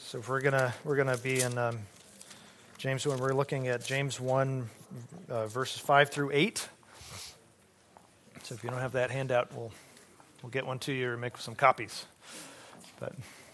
So if we're gonna be in James when we're looking at James 1 verses 5 through 8. So if you don't have that handout, we'll get one to you or make some copies. But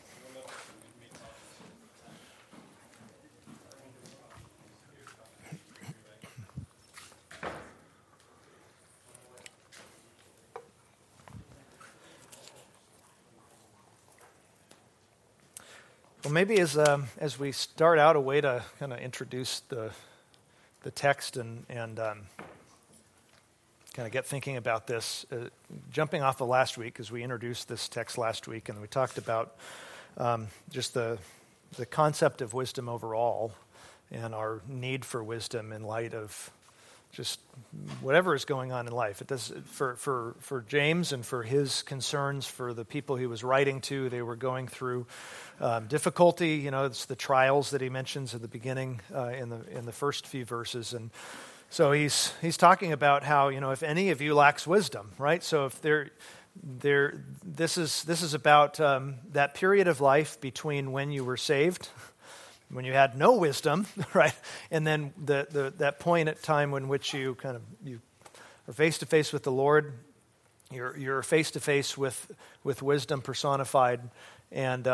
well, maybe as we start out, a way to kind of introduce the text and kind of get thinking about this, jumping off of last week, because we introduced this text last week, and we talked about just the concept of wisdom overall and our need for wisdom in light of just whatever is going on in life. It does for James and for his concerns for the people he was writing to. They were going through difficulty. You know, it's the trials that he mentions at the beginning in the first few verses, and so he's talking about how, you know, if any of you lacks wisdom, right? So if this is about that period of life between when you were saved, when you had no wisdom, right, and then that point at time in which you are face to face with the Lord, you're face to face with wisdom personified, and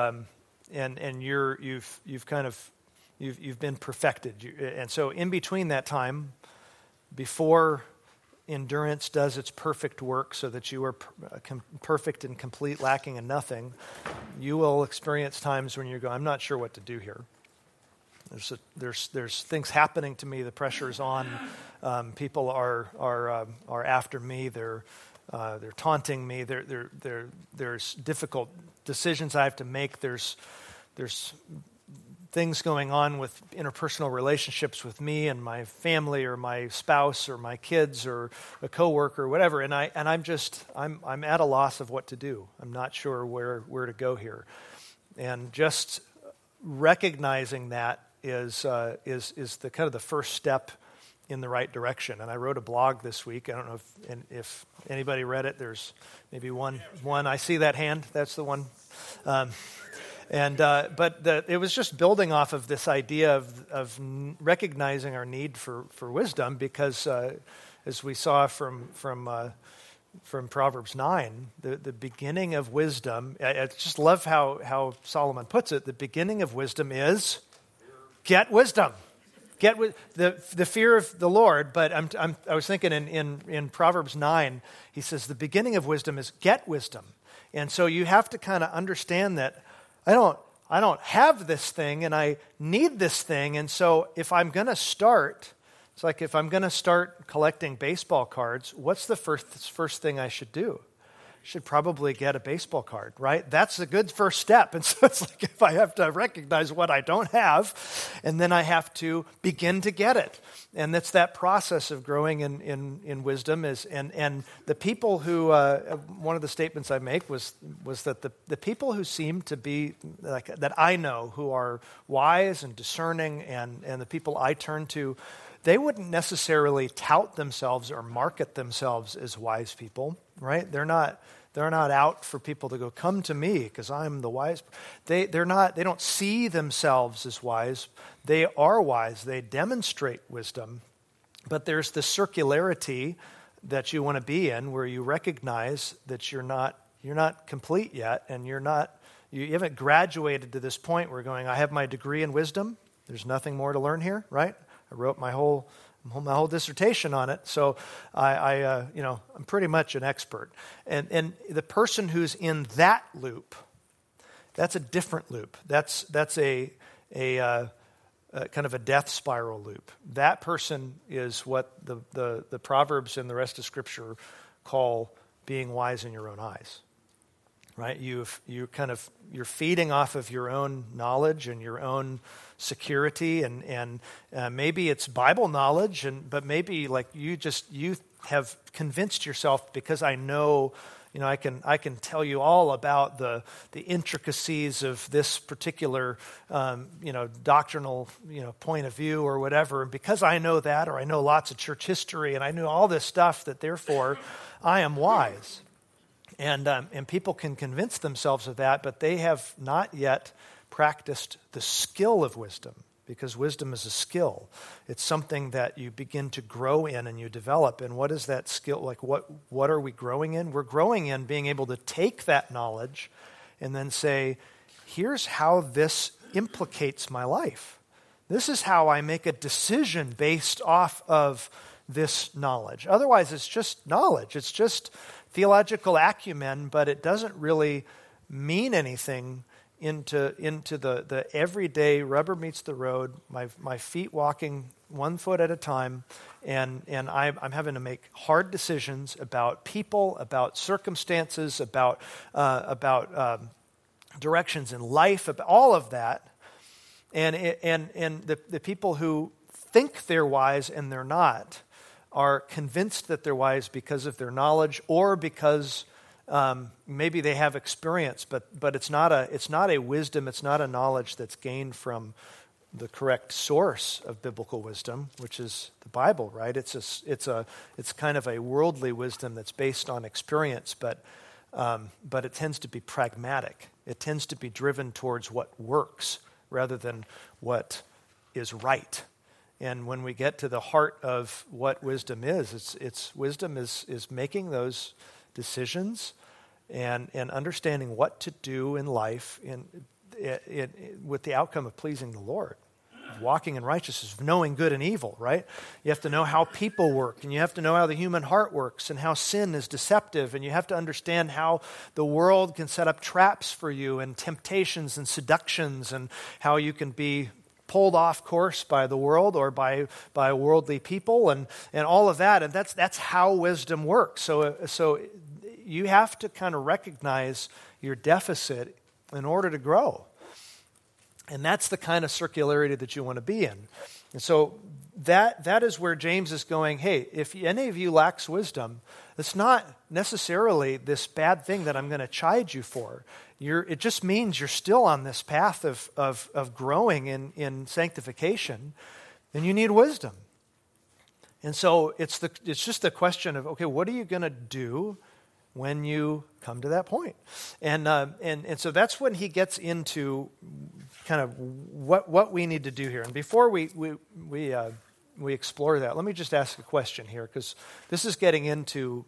you've been perfected, and so in between that time, before endurance does its perfect work, so that you are perfect and complete, lacking in nothing, you will experience times when you go, I'm not sure what to do here. There's things happening to me. The pressure's on. People are after me. They're taunting me. There's difficult decisions I have to make. There's things going on with interpersonal relationships with me and my family, or my spouse, or my kids, or a coworker, or whatever. And I'm at a loss of what to do. I'm not sure where to go here. And just recognizing that is the kind of the first step in the right direction. And I wrote a blog this week. I don't know if anybody read it. There's maybe one. I see that hand. That's the one. But it was just building off of this idea of recognizing our need for wisdom, because as we saw from Proverbs 9, the beginning of wisdom. I just love how Solomon puts it. The beginning of wisdom is get wisdom. Get the fear of the Lord. But I was thinking in Proverbs 9, he says the beginning of wisdom is get wisdom. And so you have to kind of understand that I don't have this thing, and I need this thing. And so if I'm going to start, it's like if I'm going to start collecting baseball cards, what's the first thing I should do? I should probably get a baseball card, right? That's a good first step. And so it's like if I have to recognize what I don't have, and then I have to begin to get it. And that's that process of growing in wisdom. And the people who, one of the statements I make was that the people who seem to be, like that I know, who are wise and discerning, and the people I turn to, they wouldn't necessarily tout themselves or market themselves as wise people, right? They're not out for people to go, come to me because I'm the wise. They don't see themselves as wise. They are wise. They demonstrate wisdom. But there's the circularity that you want to be in, where you recognize that you're not complete yet, and you haven't graduated to this point where you're going, I have my degree in wisdom. There's nothing more to learn here, right? I wrote my whole dissertation on it, so I'm pretty much an expert. And the person who's in that loop, that's a different loop. That's a kind of a death spiral loop. That person is what the Proverbs and the rest of Scripture call being wise in your own eyes. Right? You're feeding off of your own knowledge and your own security, and maybe it's Bible knowledge, but maybe like you have convinced yourself, because I know, I can tell you all about the intricacies of this particular doctrinal point of view or whatever, and because I know that, or I know lots of church history, and I know all this stuff, that therefore I am wise. And people can convince themselves of that, but they have not yet practiced the skill of wisdom, because wisdom is a skill. It's something that you begin to grow in and you develop. And what is that skill? Like, what are we growing in? We're growing in being able to take that knowledge and then say, here's how this implicates my life. This is how I make a decision based off of this knowledge. Otherwise, it's just knowledge. It's just theological acumen, but it doesn't really mean anything into the everyday rubber meets the road, my feet walking 1 foot at a time, and I'm having to make hard decisions about people, about circumstances, about directions in life, about all of that. And the people who think they're wise and they're not are convinced that they're wise because of their knowledge or because maybe they have experience, but it's not a wisdom, it's not a knowledge that's gained from the correct source of biblical wisdom, which is the Bible, right? It's kind of a worldly wisdom that's based on experience, but it tends to be pragmatic. It tends to be driven towards what works rather than what is right. And when we get to the heart of what wisdom is, it's wisdom is making those decisions and understanding what to do in life with the outcome of pleasing the Lord, walking in righteousness, knowing good and evil, right? You have to know how people work, and you have to know how the human heart works and how sin is deceptive, and you have to understand how the world can set up traps for you and temptations and seductions, and how you can be pulled off course by the world or by worldly people and all of that. And that's how wisdom works. So you have to kind of recognize your deficit in order to grow. And that's the kind of circularity that you want to be in. And so that is where James is going, hey, if any of you lacks wisdom, it's not necessarily this bad thing that I'm going to chide you for. It just means you're still on this path of growing in sanctification, and you need wisdom. And so it's just the question of, okay, what are you going to do when you come to that point? And so that's when he gets into kind of what we need to do here. And before we explore that, let me just ask a question here, because this is getting into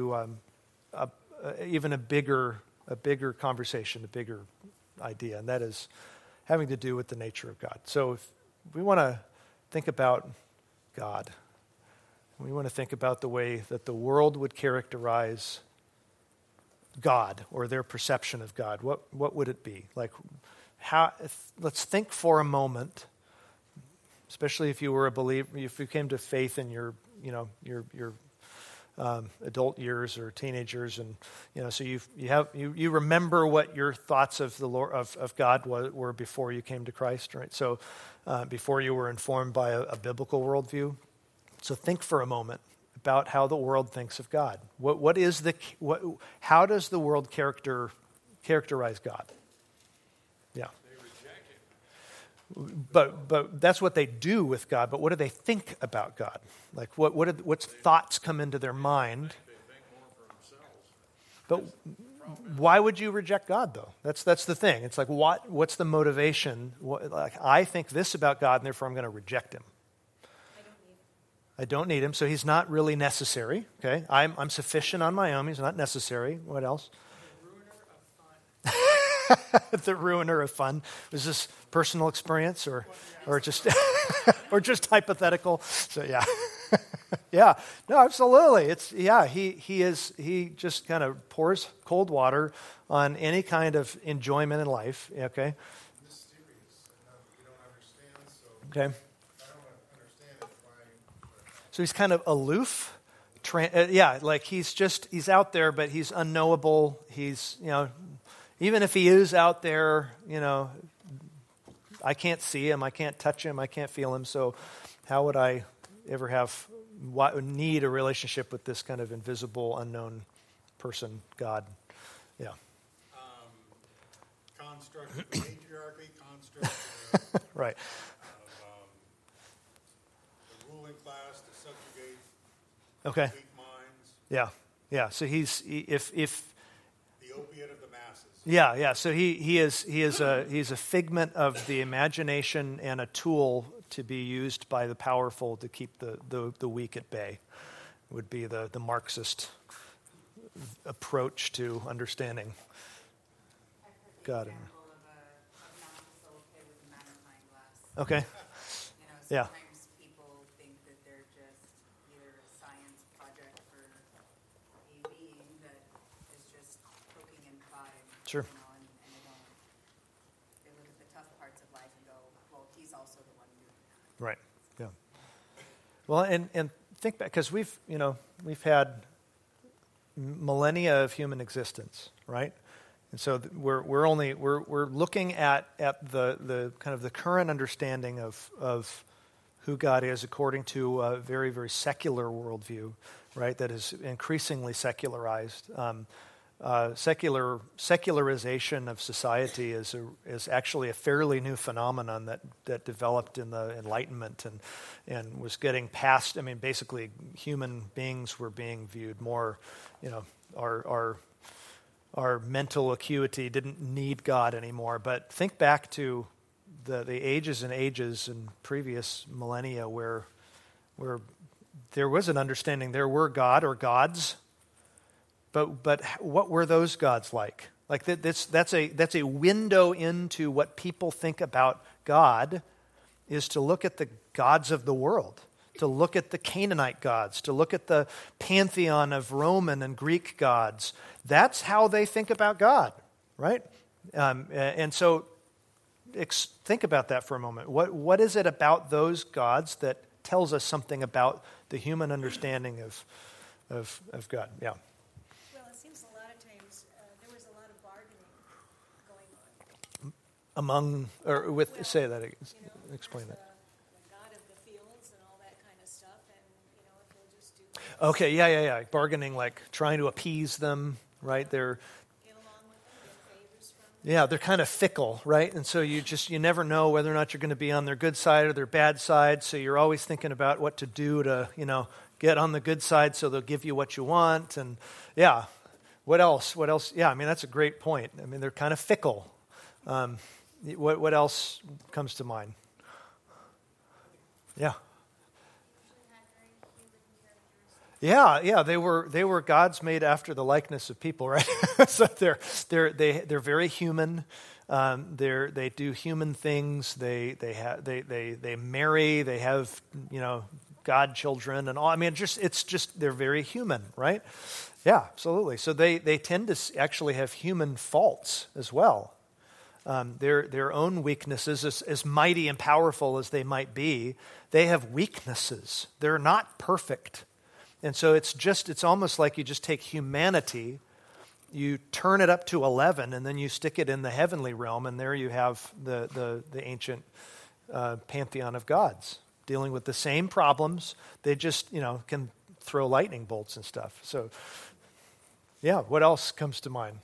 even a bigger conversation, a bigger idea, and that is having to do with the nature of God. So if we want to think about God, we want to think about the way that the world would characterize God or their perception of God. What would it be? Like, let's think for a moment, especially if you were a believer, if you came to faith in your adult years or teenagers, and so you remember what your thoughts of the Lord of God were before you came to Christ, right? So before you were informed by a biblical worldview. So think for a moment about how the world thinks of God. How does the world characterize God? Yeah. They reject it. But that's what they do with God. But what do they think about God? Like what thoughts come into their mind? They think more for themselves. But why would you reject God, though? That's the thing. It's like what's the motivation? I think this about God, and therefore I'm going to reject him. I don't need him, so he's not really necessary. Okay, I'm sufficient on my own. He's not necessary. What else? The ruiner of fun. The ruiner of fun. Was this personal experience or just or just hypothetical? So yeah, yeah. No, absolutely. He just kind of pours cold water on any kind of enjoyment in life. Okay. Mysterious. We don't understand. Okay. I don't understand it. So he's kind of aloof. Like he's out there, but he's unknowable. He's, even if he is out there, I can't see him, I can't touch him, I can't feel him. So how would I ever need a relationship with this kind of invisible, unknown person, God? Yeah. Construct of patriarchy, construct right. the ruling class to subjugate Okay. weak minds. Yeah. So if the opiate of the masses. Yeah. So he's a figment of the imagination and a tool to be used by the powerful to keep the weak at bay. Would be the Marxist approach to understanding God. Example of a non-soul kid with a magnifying glass. Okay. Yeah. Sometimes people think that they're just either a science project for a being that is just poking and prodding. Sure. And they look at the tough parts of life and go, well, he's also the one doing that. Right. Yeah. Well, and think back, because we've had millennia of human existence, right? And so we're looking at the kind of the current understanding of who God is according to a very, very secular worldview, right? That is increasingly secularized. Secularization of society is actually a fairly new phenomenon that developed in the Enlightenment and was getting past. I mean, basically, human beings were being viewed more. Our mental acuity didn't need God anymore. But think back to the ages and ages in previous millennia where there was an understanding there were God or gods. But what were those gods like? Like that's a window into what people think about God, is to look at the gods of the world, to look at the Canaanite gods, to look at the pantheon of Roman and Greek gods. That's how they think about God, right? And so think about that for a moment. What is it about those gods that tells us something about the human understanding of God? Yeah. Among, or with, well, say that, explain that. The God of the fields and all that kind of stuff, and if we'll just do. Okay, yeah. Bargaining, like trying to appease them, right? They're get along with them, get favors from them. Yeah, they're kind of fickle, right? And so you never know whether or not you're going to be on their good side or their bad side. So you're always thinking about what to do to, get on the good side so they'll give you what you want. And yeah, what else? Yeah, I mean, that's a great point. I mean, they're kind of fickle. What else comes to mind? Yeah. Yeah, they were gods made after the likeness of people, right? So they're very human. They do human things. They marry. They have godchildren and all. I mean, it's just they're very human, right? Yeah, absolutely. So they tend to actually have human faults as well. Their own weaknesses, as mighty and powerful as they might be, they have weaknesses. They're not perfect. And so it's almost like you just take humanity, you turn it up to 11, and then you stick it in the heavenly realm, and there you have the ancient pantheon of gods dealing with the same problems. They just, can throw lightning bolts and stuff. So, yeah, what else comes to mind?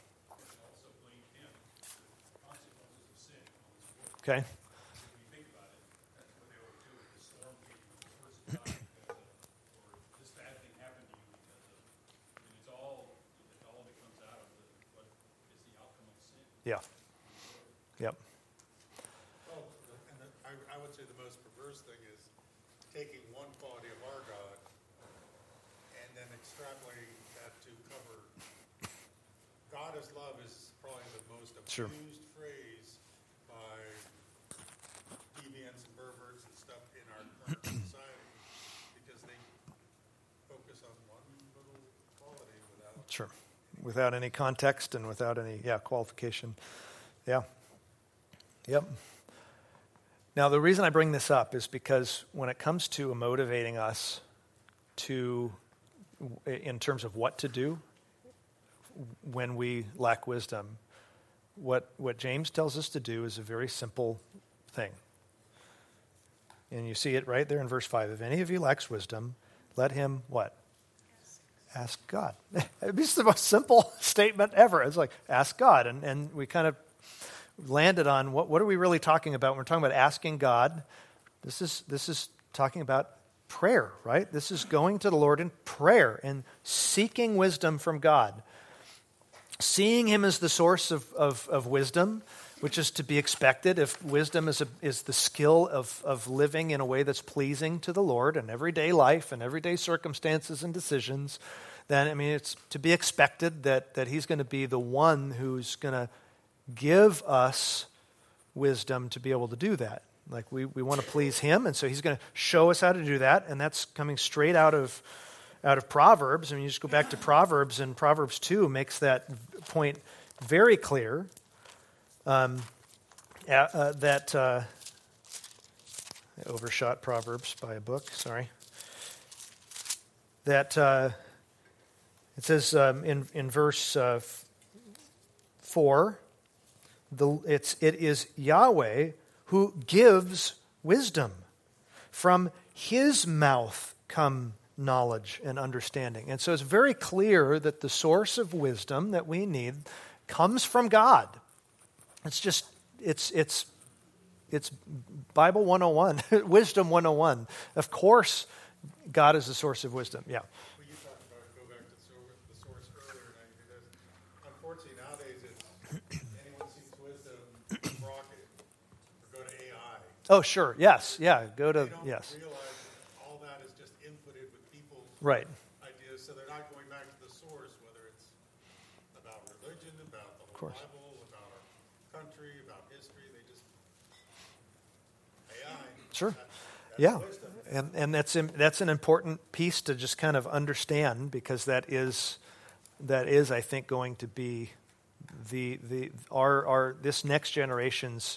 Okay. If you think about it, that's what they would do is storm people the first time or this bad thing happened to you because of, it all becomes out of what is the outcome of sin. Yeah. Yep. Well, I would say the most perverse thing is taking one quality of our God and then extrapolating that to cover. God is love is probably the most abused Sure. phrase by deviants and perverts and stuff in our current society because they focus on one little quality without any context and without any qualification. Yeah. Yep. Now, the reason I bring this up is because when it comes to motivating us in terms of what to do when we lack wisdom, what James tells us to do is a very simple thing. And you see it right there in verse 5. If any of you lacks wisdom, let him what? Ask God. It's the most simple statement ever. It's like, ask God. And we kind of landed on what are we really talking about when we're talking about asking God? This is talking about prayer, right? This is going to the Lord in prayer and seeking wisdom from God. seeing him as the source of wisdom, which is to be expected if wisdom is the skill of living in a way that's pleasing to the Lord in everyday life and everyday circumstances and decisions, then, I mean, it's to be expected that he's going to be the one who's going to give us wisdom to be able to do that. Like we want to please him, and so he's going to show us how to do that, and that's coming straight out of Proverbs. I mean, you just go back to Proverbs, and Proverbs 2 makes that point very clear. I overshot Proverbs by a book, sorry. That it says in verse 4, it is Yahweh who gives wisdom. From his mouth come knowledge and understanding. And so it's very clear that the source of wisdom that we need comes from God. It's Bible 101, Wisdom 101. Of course, God is the source of wisdom. Yeah. Well, you talked about, go back to the source earlier, and because unfortunately nowadays anyone seeks wisdom, Grok it, or go to AI. Oh, sure. Yes. Yeah. Go to, They don't yes. realize that all that is just inputted with people's Right. ideas, so they're not going back to the source, whether it's about religion, about the whole course. Bible, about our country, about history. They just AI. Sure. That's Yeah. wisdom. And that's an important piece to just kind of understand, because that is I think going to be our this next generation's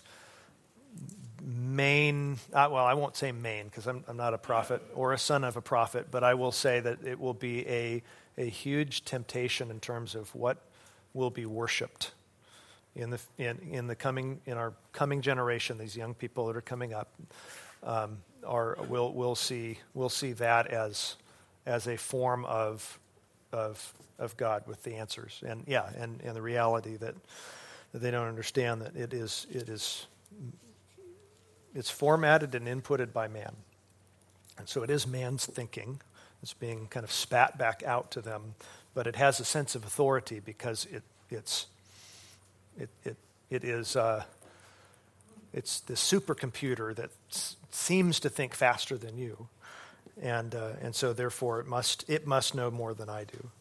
main, well, I won't say main because I'm not a prophet or a son of a prophet, but I will say that it will be a huge temptation in terms of what will be worshipped in our coming generation. These young people that are coming up we'll see that as a form of God with the answers, and the reality that they don't understand that it's formatted and inputted by man. And so it is man's thinking. It's being kind of spat back out to them, but it has a sense of authority because it's the supercomputer that seems to think faster than you, and so therefore it must know more than I do.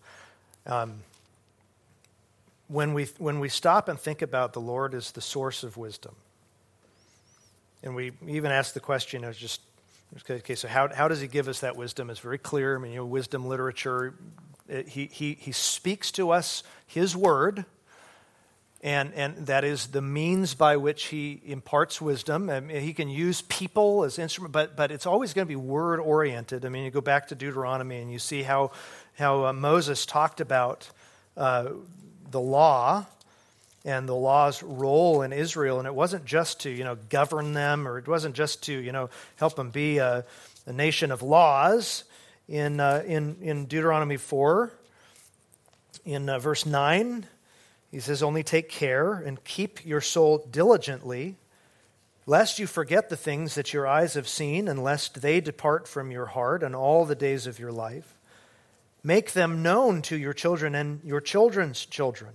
When we stop and think about the Lord as the source of wisdom, and we even ask the question of just, okay, so how does he give us that wisdom? It's very clear. I mean, wisdom literature, he speaks to us his word, and that is the means by which he imparts wisdom. I mean, he can use people as instrument, but it's always going to be word oriented. I mean, you go back to Deuteronomy and you see how Moses talked about the law and the law's role in Israel, and it wasn't just to govern them, or it wasn't just to help them be a nation of laws. In Deuteronomy 4, in verse 9, he says, "Only take care and keep your soul diligently, lest you forget the things that your eyes have seen, and lest they depart from your heart in all the days of your life. Make them known to your children and your children's children."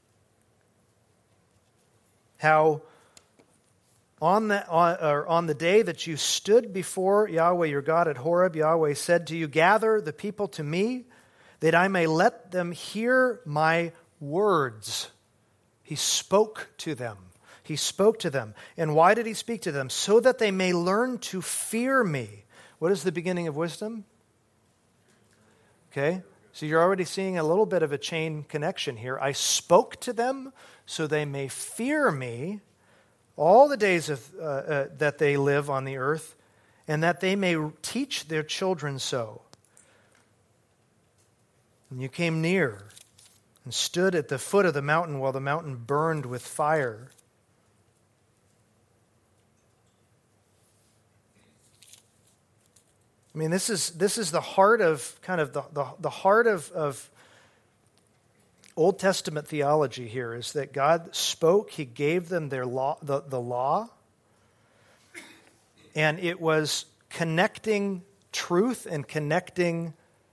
How on the day that you stood before Yahweh your God at Horeb, Yahweh said to you, "Gather the people to me, that I may let them hear my words." He spoke to them. He spoke to them. And why did he speak to them? So that they may learn to fear me. What is the beginning of wisdom? Okay, so you're already seeing a little bit of a chain connection here. I spoke to them so they may fear me all the days that they live on the earth, and that they may teach their children so. And you came near and stood at the foot of the mountain while the mountain burned with fire. I mean, this is the heart of kind of the heart of Old Testament theology here, is that God spoke, he gave them their law, the law, and it was connecting truth and connecting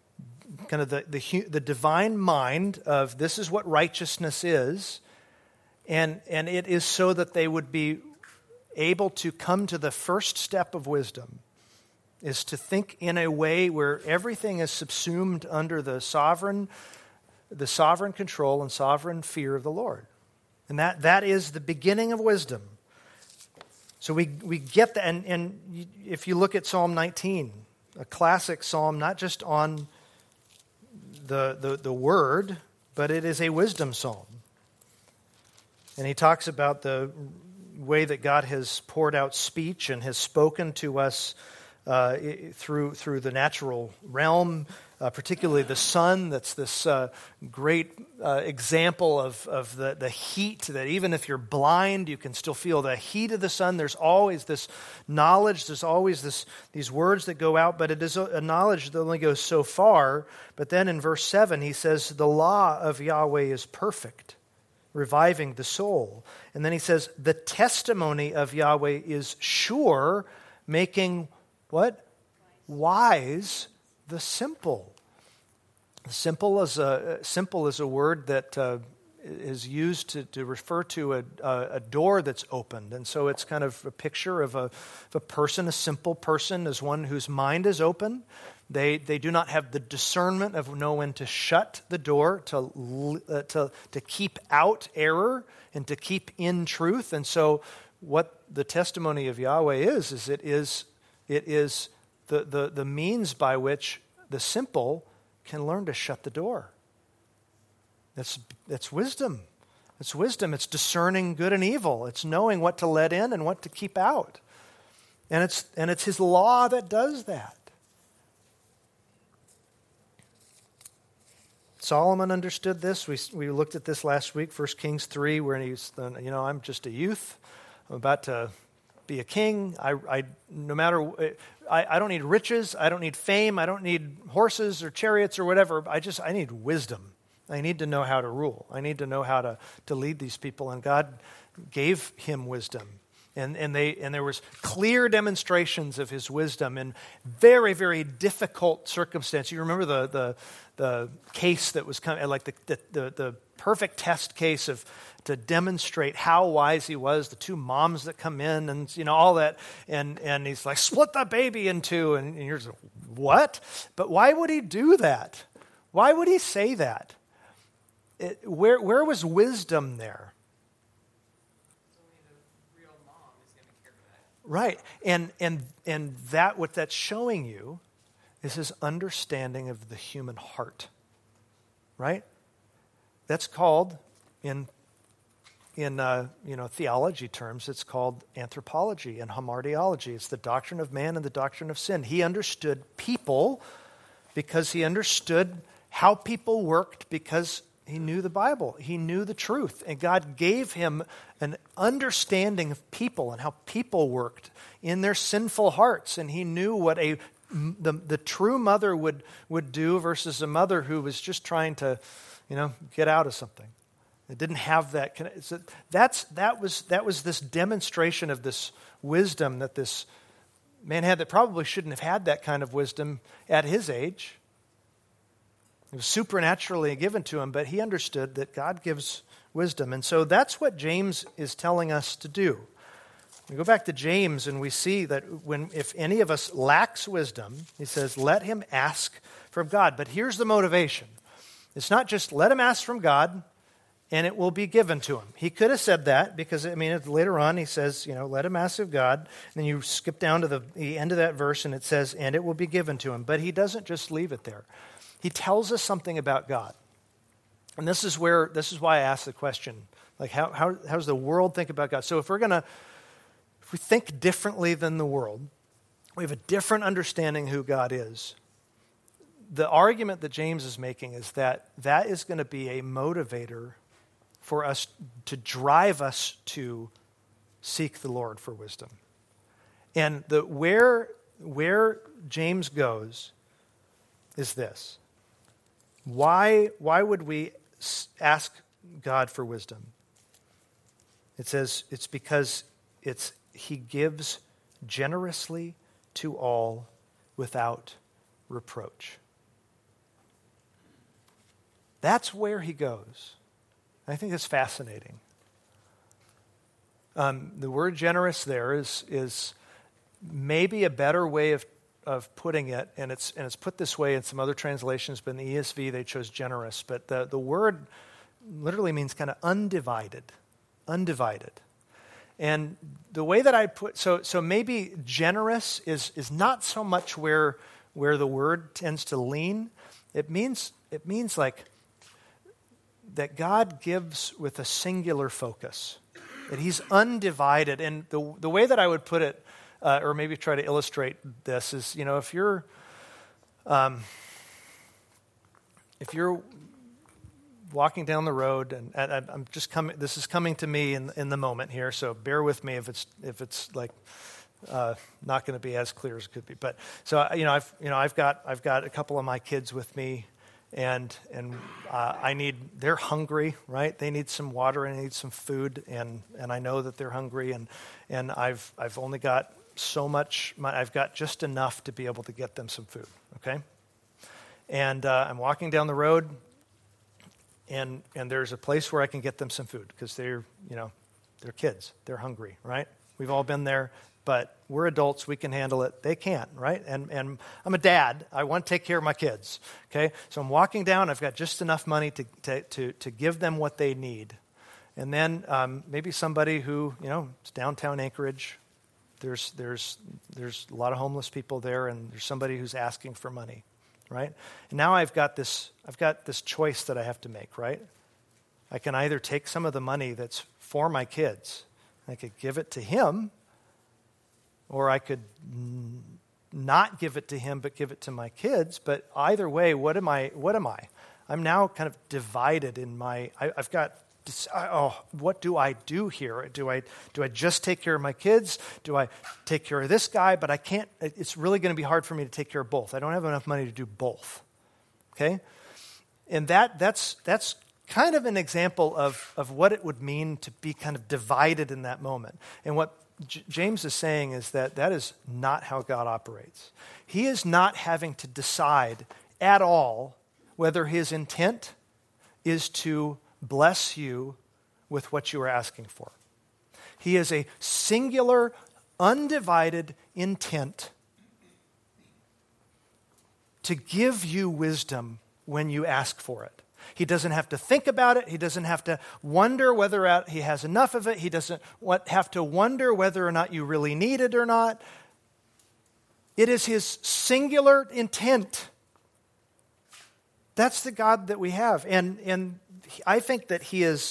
kind of the divine mind of this is what righteousness is, and it is so that they would be able to come to the first step of wisdom, is to think in a way where everything is subsumed under the sovereign control and sovereign fear of the Lord. And that is the beginning of wisdom. So we get that, and if you look at Psalm 19, a classic psalm, not just on the word, but it is a wisdom psalm. And he talks about the way that God has poured out speech and has spoken to us through the natural realm, particularly the sun. That's this great example of the heat, that even if you're blind, you can still feel the heat of the sun. There's always this knowledge, there's always these words that go out, but it is a knowledge that only goes so far. But then in verse 7, he says, the law of Yahweh is perfect, reviving the soul. And then he says, the testimony of Yahweh is sure, making what? Wise the simple. Simple is a word that is used to refer to a door that's opened. And so it's kind of a picture of a person, a simple person, as one whose mind is open. They do not have the discernment of know when to shut the door, to keep out error and to keep in truth. And so what the testimony of Yahweh is it is the means by which the simple can learn to shut the door. That's wisdom. It's wisdom. It's discerning good and evil. It's knowing what to let in and what to keep out. And it's his law that does that. Solomon understood this. We looked at this last week, 1 Kings 3, where he's, I'm just a youth. I'm about to be a king. I don't need riches. I don't need fame. I don't need horses or chariots or whatever. I need wisdom. I need to know how to rule. I need to know how to lead these people. And God gave him wisdom. And there was clear demonstrations of his wisdom in very, very difficult circumstances. You remember the case that was kind of like the perfect test case to demonstrate how wise he was. The two moms that come in and all that, and he's like, split the baby in two, and you're just, what? But why would he do that? Why would he say that? Where was wisdom there? Right, and that what that's showing you is his understanding of the human heart, right? That's called in theology terms, it's called anthropology and hamartiology. It's the doctrine of man and the doctrine of sin. He understood people because he understood how people worked, because he knew the Bible. He knew the truth. And God gave him an understanding of people and how people worked in their sinful hearts. And he knew what the true mother would do versus a mother who was just trying to, get out of something. It didn't have that. So that was this demonstration of this wisdom that this man had that probably shouldn't have had that kind of wisdom at his age. It was supernaturally given to him, but he understood that God gives wisdom. And so that's what James is telling us to do. We go back to James and we see that if any of us lacks wisdom, he says, let him ask from God. But here's the motivation. It's not just let him ask from God and it will be given to him. He could have said that because, later on he says, let him ask of God. And then you skip down to the end of that verse and it says, and it will be given to him. But he doesn't just leave it there. He tells us something about God. And this is why I asked the question, like how does the world think about God? So if we think differently than the world, we have a different understanding who God is. The argument that James is making is that is going to be a motivator for us to drive us to seek the Lord for wisdom. And where James goes is this. Why would we ask God for wisdom? It says it's because he gives generously to all without reproach. That's where he goes. I think it's fascinating. The word generous there is maybe a better way of putting it, and it's put this way in some other translations, but in the ESV they chose generous. But the word literally means kind of undivided. And the way that I put, so maybe generous is not so much where the word tends to lean. It means like that God gives with a singular focus, that he's undivided. And the way that I would put it, or maybe try to illustrate this is, if you're walking down the road, and I'm just coming. This is coming to me in the moment here, so bear with me if it's like not going to be as clear as it could be. But so I've got a couple of my kids with me, and they're hungry, right? They need some water and they need some food, and I know that they're hungry, and I've only got so much. I've got just enough to be able to get them some food. Okay, and I'm walking down the road. And there's a place where I can get them some food because they're kids. They're hungry, right? We've all been there, but we're adults. We can handle it. They can't, right? And I'm a dad. I want to take care of my kids, okay? So I'm walking down. I've got just enough money to give them what they need. And then maybe somebody who, it's downtown Anchorage. There's a lot of homeless people there, and there's somebody who's asking for money. Right? And now I've got this choice that I have to make, right? I can either take some of the money that's for my kids, I could give it to him, or I could not give it to him but give it to my kids. But either way, what am I? I'm now kind of divided in my, I've got, what do I do here? Do I just take care of my kids? Do I take care of this guy? But I can't, it's really going to be hard for me to take care of both. I don't have enough money to do both. Okay? And that's kind of an example of what it would mean to be kind of divided in that moment. And what James is saying is that is not how God operates. He is not having to decide at all whether his intent is to bless you with what you are asking for. He has a singular, undivided intent to give you wisdom when you ask for it. He doesn't have to think about it. He doesn't have to wonder whether he has enough of it. He doesn't have to wonder whether or not you really need it or not. It is his singular intent. That's the God that we have. And I think that he's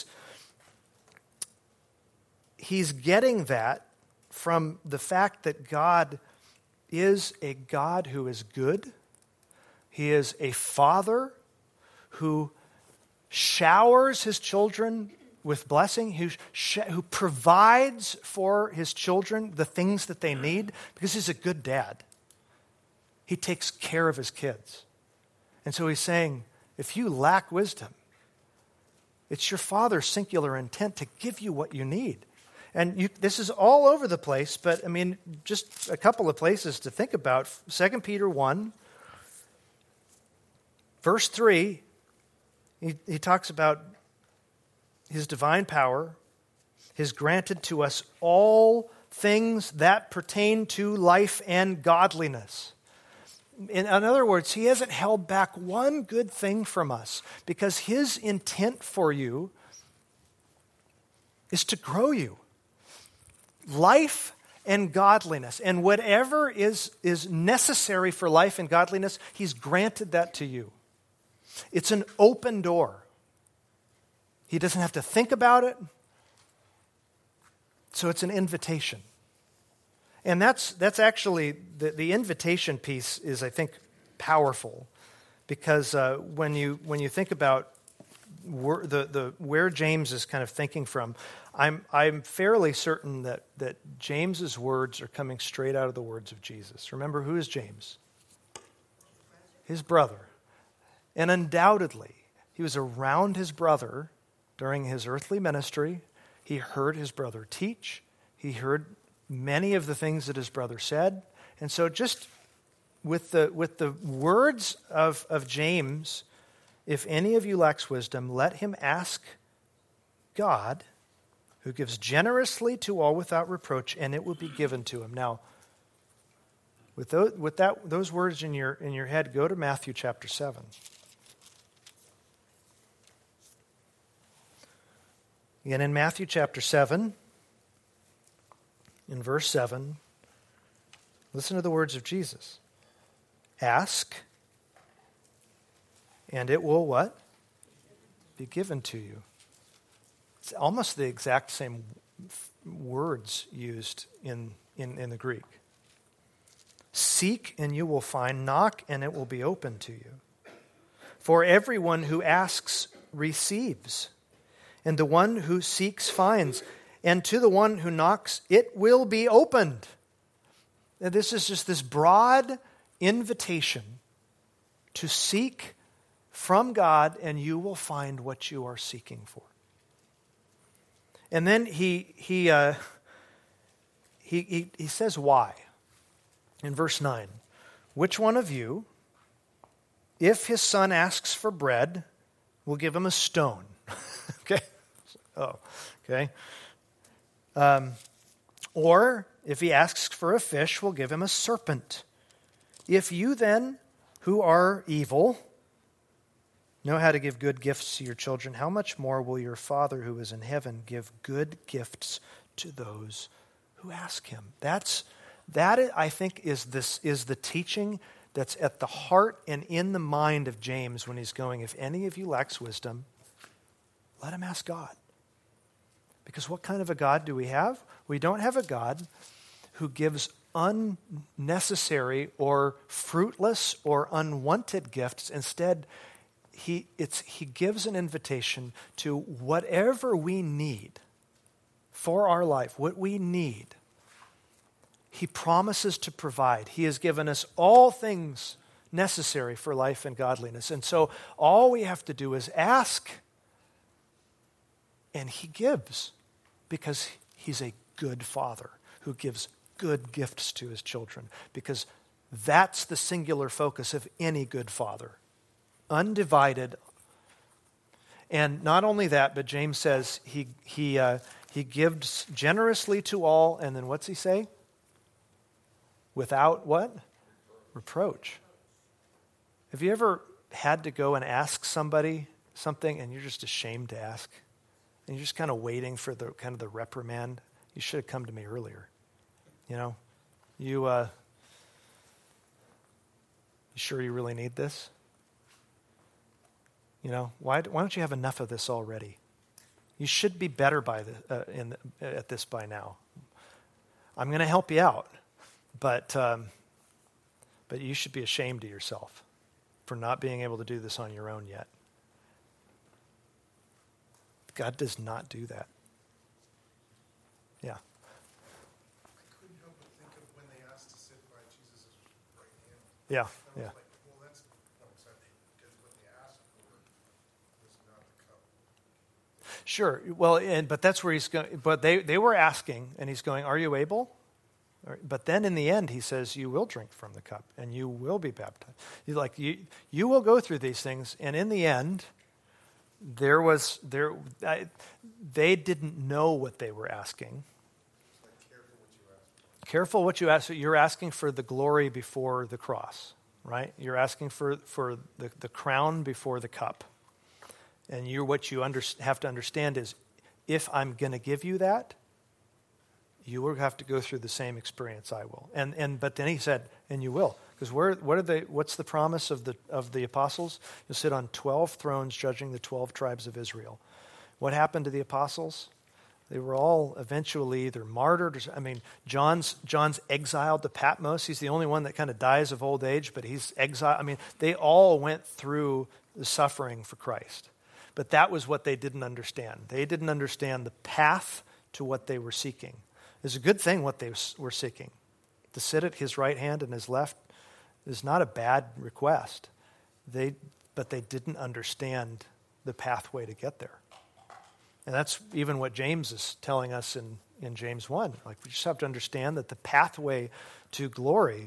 getting that from the fact that God is a God who is good. He is a father who showers his children with blessing, who provides for his children the things that they need, because he's a good dad. He takes care of his kids. And so he's saying, if you lack wisdom, it's your Father's singular intent to give you what you need. And this is all over the place, but I mean, just a couple of places to think about. 2 Peter 1, verse 3, he talks about his divine power has granted to us all things that pertain to life and godliness. In other words, he hasn't held back one good thing from us because his intent for you is to grow you. Life and godliness. And whatever is necessary for life and godliness, he's granted that to you. It's an open door. He doesn't have to think about it. So it's an invitation. And that's actually, the invitation piece is, I think, powerful. Because when you think about where James is kind of thinking from, I'm fairly certain that James's words are coming straight out of the words of Jesus. Remember, who is James? His brother. And undoubtedly, he was around his brother during his earthly ministry. He heard his brother teach. He heard many of the things that his brother said. And so just with the words of James, if any of you lacks wisdom, let him ask God, who gives generously to all without reproach, and it will be given to him. Now, with those words in your head, go to Matthew chapter 7. Again, in Matthew chapter 7, in verse 7, listen to the words of Jesus. Ask, and it will what? Be given to you. It's almost the exact same words used in the Greek. Seek, and you will find. Knock, and it will be open to you. For everyone who asks receives, and the one who seeks finds, and to the one who knocks it will be opened. Now, this is just this broad invitation to seek from God, and you will find what you are seeking for. And then he says why. In verse 9, which one of you, if his son asks for bread, will give him a stone? Okay. Oh, okay. Or if he asks for a fish, will give him a serpent. If you then, who are evil, know how to give good gifts to your children, how much more will your Father who is in heaven give good gifts to those who ask him? That I think is the teaching that's at the heart and in the mind of James when he's going, if any of you lacks wisdom, let him ask God. Because what kind of a God do we have? We don't have a God who gives unnecessary or fruitless or unwanted gifts. Instead, he gives an invitation to whatever we need for our life, what we need. He promises to provide. He has given us all things necessary for life and godliness. And so all we have to do is ask, and he gives, because he's a good father who gives good gifts to his children, because that's the singular focus of any good father. Undivided. And not only that, but James says he gives generously to all, and then what's he say? Without what? Reproach. Have you ever had to go and ask somebody something and you're just ashamed to ask? And you're just kind of waiting for the reprimand? You should have come to me earlier. You sure you really need this? Why don't you have enough of this already? You should be better at this by now. I'm going to help you out, but you should be ashamed of yourself for not being able to do this on your own yet. God does not do that. Yeah. I couldn't help but think of when they asked to sit by Jesus' right hand. Yeah, I was yeah. like, well, that's not exactly, because what they asked for was not the cup. Sure. Well, but that's where he's going. But they were asking, and he's going, "Are you able?" But then in the end, he says, "You will drink from the cup, and you will be baptized." He's like, "You will go through these things," and in the end, they didn't know what they were asking. Careful what you ask. You're asking for the glory before the cross, right? You're asking for the crown before the cup. And what you have to understand is, if I'm going to give you that, you will have to go through the same experience I will. But then he said, and you will. Because what's the promise of the apostles? You'll sit on 12 thrones judging the 12 tribes of Israel. What happened to the apostles? They were all eventually either martyred John's exiled to Patmos. He's the only one that kind of dies of old age, but he's exiled. They all went through the suffering for Christ. But that was what they didn't understand. They didn't understand the path to what they were seeking. It's a good thing what they were seeking. To sit at his right hand and his left is not a bad request. But they didn't understand the pathway to get there. And that's even what James is telling us in James 1. Like, we just have to understand that the pathway to glory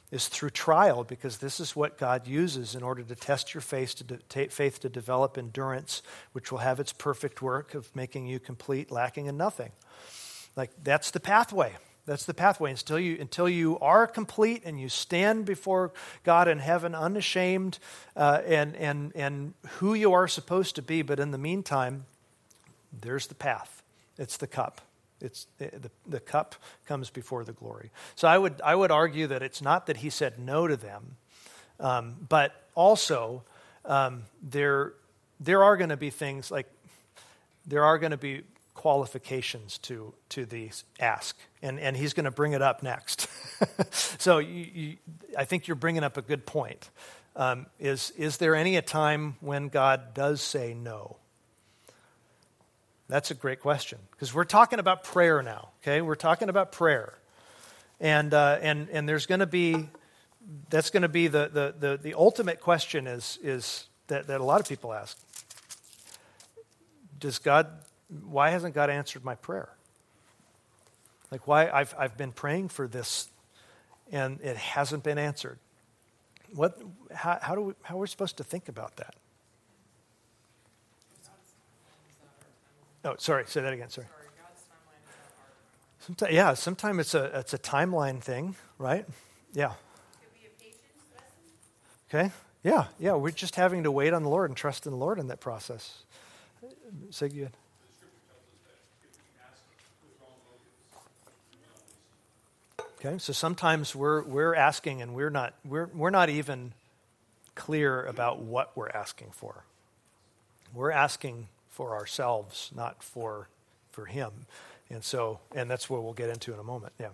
is through trial, because this is what God uses in order to test your faith, faith to develop endurance, which will have its perfect work of making you complete, lacking in nothing. Like, that's the pathway. That's the pathway. Until you are complete and you stand before God in heaven unashamed and who you are supposed to be. But in the meantime, there's the path. It's the cup. It's the cup comes before the glory. So I would argue that it's not that he said no to them, but also there are going to be things like there are going to be qualifications to the ask, and he's going to bring it up next. So I think you're bringing up a good point. Is there any a time when God does say no? That's a great question, because we're talking about prayer now. Okay, we're talking about prayer, and there's going to be that's going to be the ultimate question is that a lot of people ask: why hasn't God answered my prayer? Like, why I've been praying for this and it hasn't been answered. How are we supposed to think about that? Oh, sorry. Say that again. Sorry. Sometimes it's a timeline thing, right? Yeah. Could be a patience lesson. Okay. Yeah. We're just having to wait on the Lord and trust in the Lord in that process. Say good. Okay. So sometimes we're asking and we're not even clear about what we're asking for. We're asking for ourselves, not for him. And that's what we'll get into in a moment. Yeah.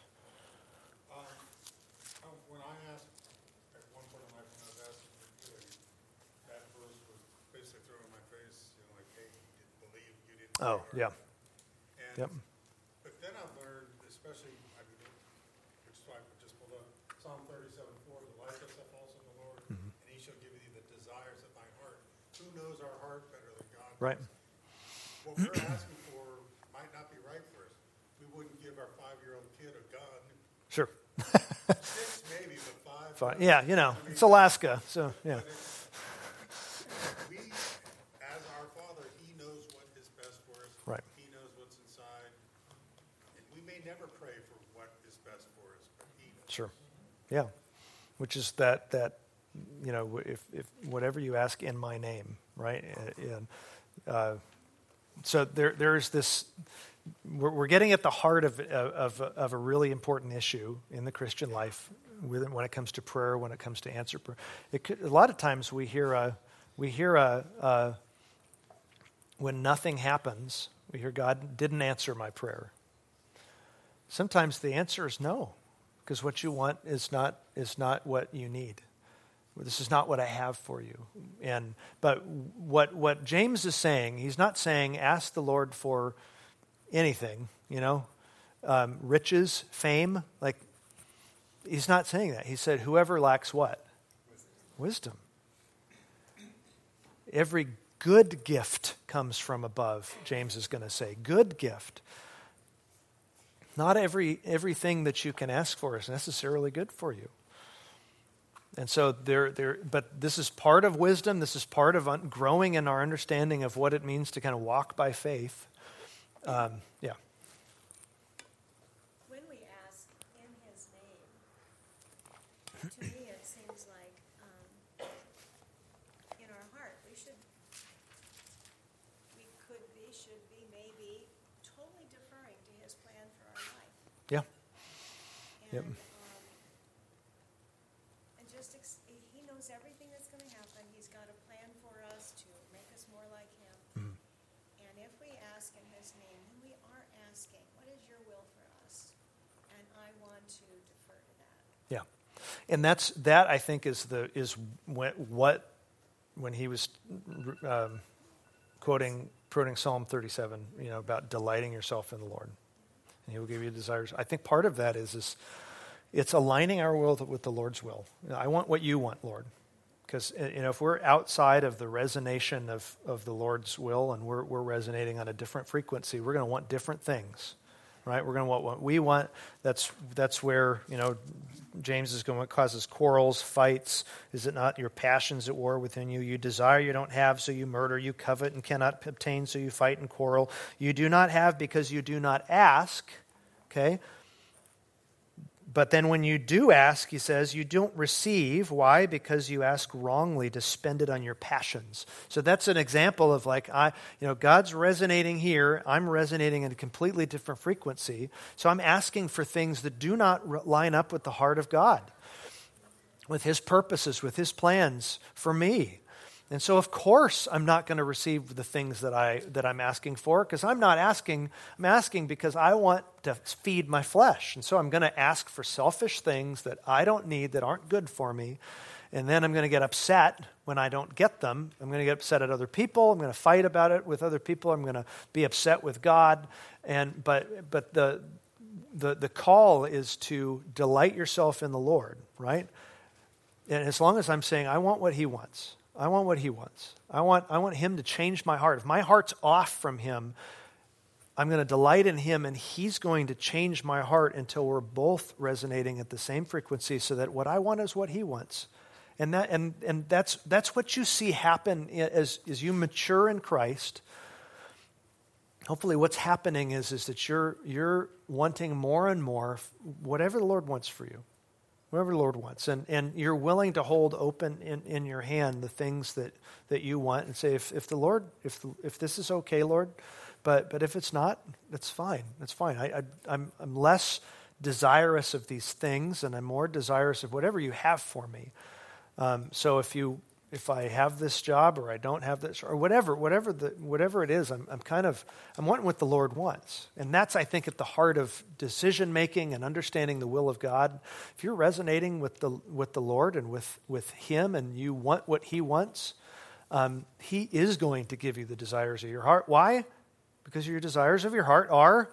When I asked, at one point in life when I was asking for healing, that verse was basically thrown in my face, like, hey, you didn't believe, you didn't Oh, pray yeah. hard. Yep. But then I've learned, especially, which is why I just pulled up, Psalm 37:4, delight thyself also in the Lord, and he shall give thee the desires of thy heart. Who knows our heart better than God? Right. What we're asking for might not be right for us. We wouldn't give our 5-year-old kid a gun. Sure. 6 maybe, but 5. Fine. Yeah, it's Alaska, so yeah. We, as our Father, he knows what is best for us. Right. He knows what's inside. And we may never pray for what is best for us, but he knows. Sure. Yeah. Which is that if whatever you ask in my name, right? And so there's this. We're getting at the heart of a really important issue in the Christian life when it comes to prayer, when it comes to answer prayer. A lot of times we hear when nothing happens, we hear God didn't answer my prayer. Sometimes the answer is no, because what you want is not what you need. This is not what I have for you. But what James is saying, he's not saying ask the Lord for anything, riches, fame. Like, he's not saying that. He said, whoever lacks what? Wisdom. Every good gift comes from above, James is going to say. Good gift. Not everything that you can ask for is necessarily good for you. And so but this is part of wisdom. This is part of growing in our understanding of what it means to kind of walk by faith. Yeah. When we ask in his name, to me it seems like in our heart should be maybe totally deferring to his plan for our life. Yeah. And, Yep. and just he knows everything that's going to happen. He's got a plan for us to make us more like him. Mm-hmm. And if we ask in his name, then we are asking, what is your will for us? And I want to defer to that. Yeah. And that I think is when he was quoting Psalm 37, about delighting yourself in the Lord, and he will give you desires. I think part of that is it's aligning our will with the Lord's will. I want what you want, Lord. Because if we're outside of the resonation of the Lord's will and we're resonating on a different frequency, we're going to want different things, right? We're going to want what we want. That's where James is going, what causes quarrels, fights? Is it not your passions at war within you? You desire, you don't have, so you murder. You covet and cannot obtain, so you fight and quarrel. You do not have because you do not ask. Okay? But then when you do ask, he says, you don't receive. Why? Because you ask wrongly to spend it on your passions. So that's an example of God's resonating here. I'm resonating in a completely different frequency. So I'm asking for things that do not line up with the heart of God, with his purposes, with his plans for me. And so, of course, I'm not going to receive the things that I'm asking for, because I'm asking because I want to feed my flesh. And so I'm going to ask for selfish things that I don't need, that aren't good for me. And then I'm going to get upset when I don't get them. I'm going to get upset at other people. I'm going to fight about it with other people. I'm going to be upset with God. But the call is to delight yourself in the Lord, right? And as long as I'm saying, I want what he wants. I want what he wants. I want him to change my heart. If my heart's off from him, I'm going to delight in him, and he's going to change my heart until we're both resonating at the same frequency, so that what I want is what he wants. And that's what you see happen as you mature in Christ. Hopefully what's happening is that you're wanting more and more whatever the Lord wants for you. Whatever the Lord wants. And you're willing to hold open in your hand the things that you want, and say, if the Lord, if this is okay, Lord, but if it's not, that's fine. That's fine. I'm less desirous of these things, and I'm more desirous of whatever you have for me. So if I have this job, or I don't have this, or whatever it is, I'm wanting what the Lord wants. And that's, I think, at the heart of decision making and understanding the will of God. If you're resonating with the Lord and with him, and you want what he wants, he is going to give you the desires of your heart. Why? Because your desires of your heart are,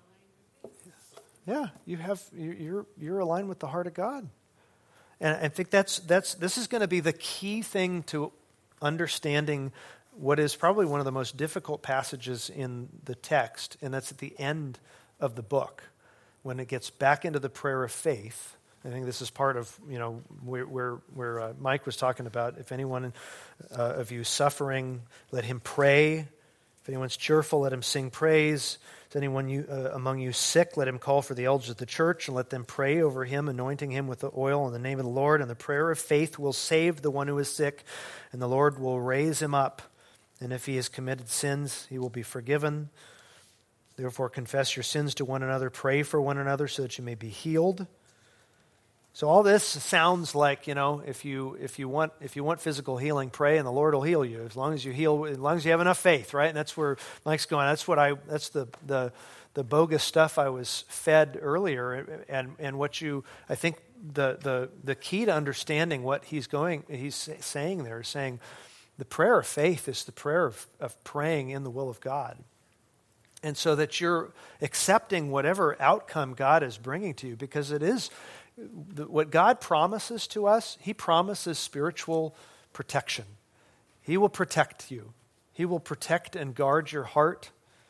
you're aligned with the heart of God. And I think this is going to be the key thing to understanding what is probably one of the most difficult passages in the text, and that's at the end of the book, when it gets back into the prayer of faith. I think this is part of where Mike was talking about. If anyone of you suffering, let him pray. If anyone's cheerful, let him sing praise. Is anyone among you sick, let him call for the elders of the church, and let them pray over him, anointing him with the oil in the name of the Lord. And the prayer of faith will save the one who is sick, and the Lord will raise him up. And if he has committed sins, he will be forgiven. Therefore, confess your sins to one another, pray for one another, so that you may be healed. So all this sounds like, if you want physical healing, pray and the Lord will heal you, as long as you have enough faith, right? And that's where Mike's going. That's the bogus stuff I was fed earlier, and I think the key to understanding what he's saying there is saying the prayer of faith is the prayer of praying in the will of God. And so that you're accepting whatever outcome God is bringing to you, because it is what God promises to us. He promises spiritual protection. He will protect you. He will protect and guard your heart,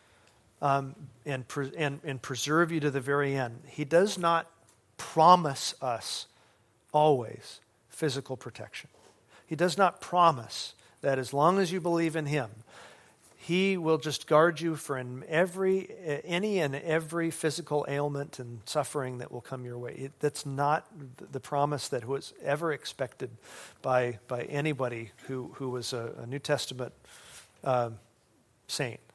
and preserve you to the very end. He does not promise us always physical protection. He does not promise that as long as you believe in him, he will just guard you from any and every physical ailment and suffering that will come your way. That's not the promise that was ever expected by anybody who was a New Testament saint.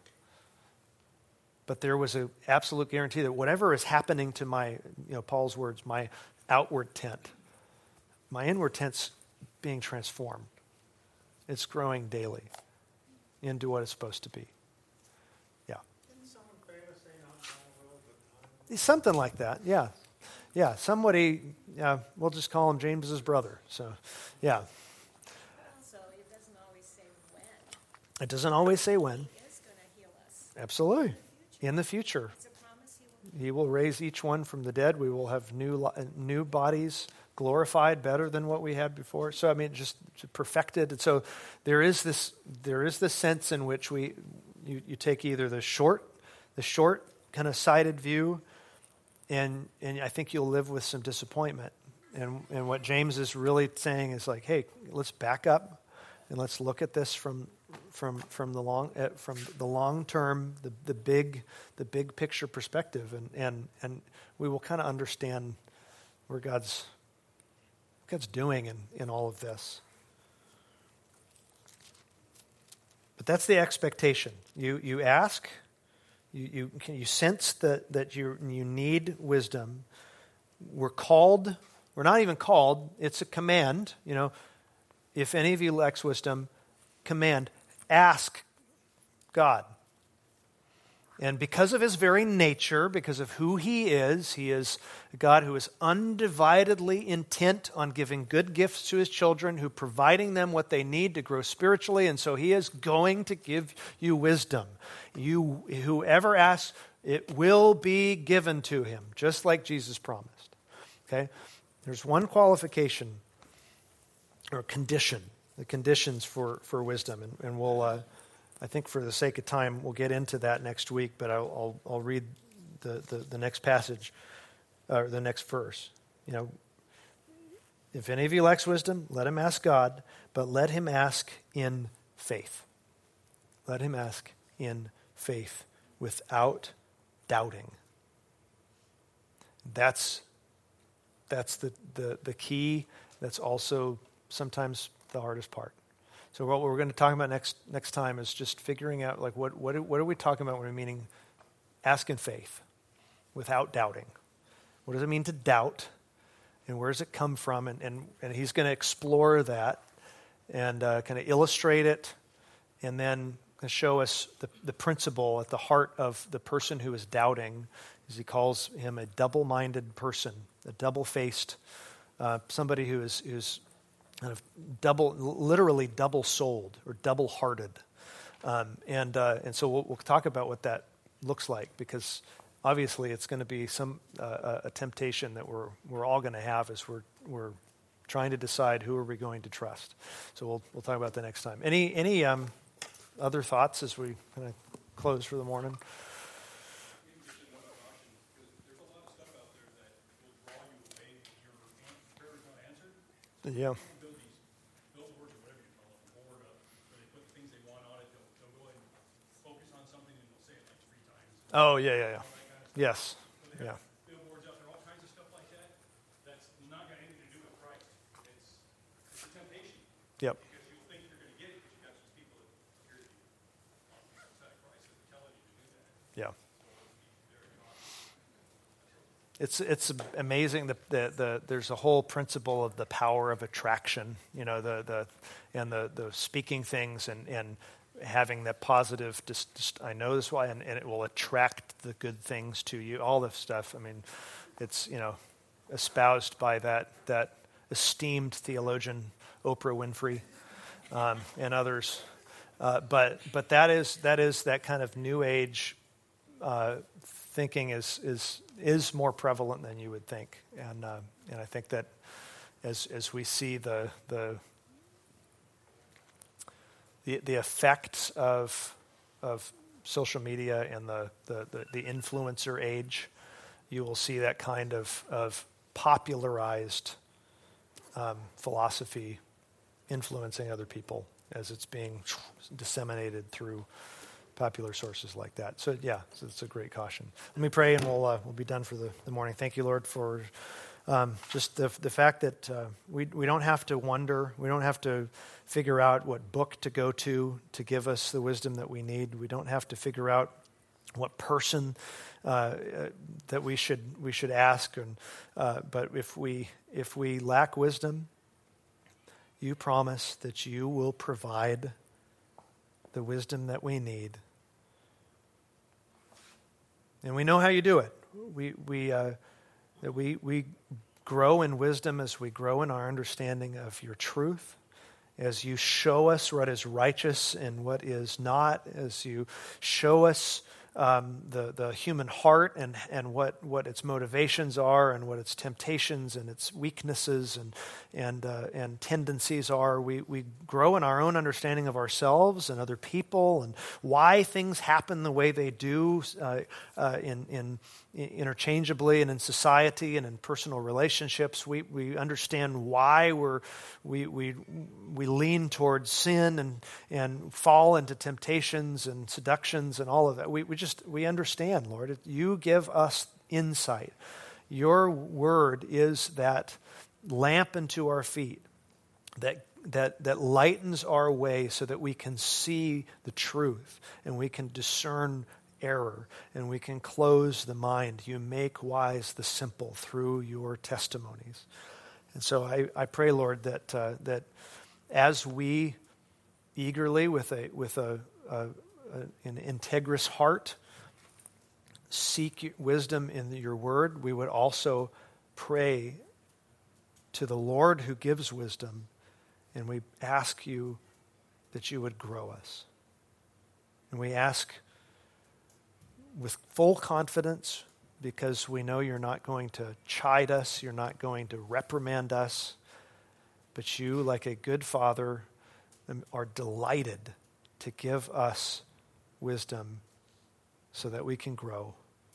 But there was an absolute guarantee that whatever is happening to my, Paul's words, my outward tent, my inward tent's being transformed. It's growing daily into what it's supposed to be. Yeah. Didn't someone famous say not my will, but thine? Something like that, yeah. Yeah, somebody, we'll just call him James's brother. So, yeah. Also, it doesn't always say when. It doesn't always say when. He is going to heal us. Absolutely. In the future. It's a promise he will. He will raise each one from the dead. We will have new bodies, glorified better than what we had before. So just perfected. And so there is this sense in which you take either the short kind of sighted view, and I think you'll live with some disappointment And what James is really saying is like, hey, let's back up and let's look at this from the long term, the big picture perspective, and we will kind of understand where God's doing in all of this. But that's the expectation. You ask, you sense that you need wisdom. We're not even called, it's a command. If any of you lacks wisdom, command, ask God. And because of his very nature, because of who he is a God who is undividedly intent on giving good gifts to his children, who providing them what they need to grow spiritually, and so he is going to give you wisdom. Whoever asks, it will be given to him, just like Jesus promised. Okay? There's one qualification or condition, the conditions for wisdom, and we'll I think for the sake of time, we'll get into that next week, but I'll read the next passage, or the next verse. If any of you lacks wisdom, let him ask God, but let him ask in faith. Let him ask in faith without doubting. That's the key. That's also sometimes the hardest part. So what we're going to talk about next time is just figuring out like what are we talking about when we're meaning ask in faith without doubting. What does it mean to doubt, and where does it come from? And he's going to explore that and kind of illustrate it, and then show us the principle at the heart of the person who is doubting, as he calls him a double-minded person, a double-faced, somebody who is kind of literally double-souled or double-hearted. And so we'll talk about what that looks like, because obviously it's going to be a temptation that we're all going to have as we're trying to decide who are we going to trust. So we'll talk about that next time. Any other thoughts as we kind of close for the morning? Yeah. Oh, yeah. Yes. Yeah. Billboards out there, all kinds of stuff like that. That's not got anything to do with Christ. It's a temptation. Yep. Because you think you're going to get it because you got some people that appear to be outside of Christ that are telling you to do that. Yeah. It's amazing. There's a whole principle of the power of attraction. The speaking things and having that positive. I know this why, and it will attract the good things to you. All this stuff. I mean, it's espoused by that esteemed theologian Oprah Winfrey and others. But that is that kind of new age thinking is more prevalent than you would think, and I think that as we see the effects of social media and the influencer age, you will see that kind of popularized philosophy influencing other people as it's being disseminated through popular sources like that. So it's a great caution. Let me pray, and we'll be done for the morning. Thank you, Lord, for just the fact that we don't have to wonder. We don't have to figure out what book to go to give us the wisdom that we need. We don't have to figure out what person that we should ask. But if we lack wisdom, you promise that you will provide the wisdom that we need. And we know how you do it. We grow in wisdom as we grow in our understanding of your truth, as you show us what is righteous and what is not, as you show us the human heart and what its motivations are and what its temptations and its weaknesses and tendencies are. We grow in our own understanding of ourselves and other people and why things happen the way they do interchangeably and in society and in personal relationships. We understand why we lean towards sin and fall into temptations and seductions and all of that. We understand, Lord. You give us insight. Your word is that lamp unto our feet, that lightens our way so that we can see the truth and we can discern error and we can close the mind. You make wise the simple through your testimonies. And so I pray, Lord, that as we eagerly with an integrous heart seek wisdom in your word, we would also pray to the Lord who gives wisdom, and we ask you that you would grow us. And we ask with full confidence, because we know you're not going to chide us, you're not going to reprimand us, but you, like a good father, are delighted to give us wisdom so that we can grow.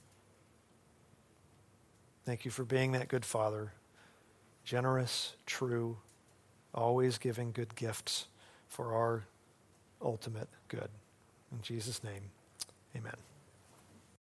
Thank you for being that good father, generous, true, always giving good gifts for our ultimate good. In Jesus' name, amen.